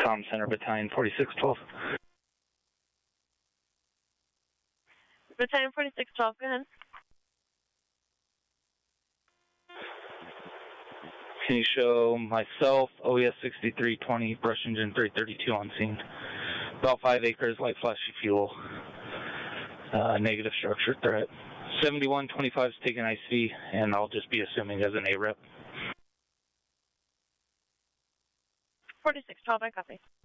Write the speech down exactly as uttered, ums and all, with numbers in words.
Comm Center Battalion forty-six twelve. Battalion forty-six twelve, go ahead. Can you show myself, O E S sixty-three twenty, brush engine three thirty-two on scene? About five acres, light flashy fuel. Uh, negative structure threat. seventy-one twenty-five is taking I C, and I'll just be assuming as an A R E P. forty-six twelve, I copy.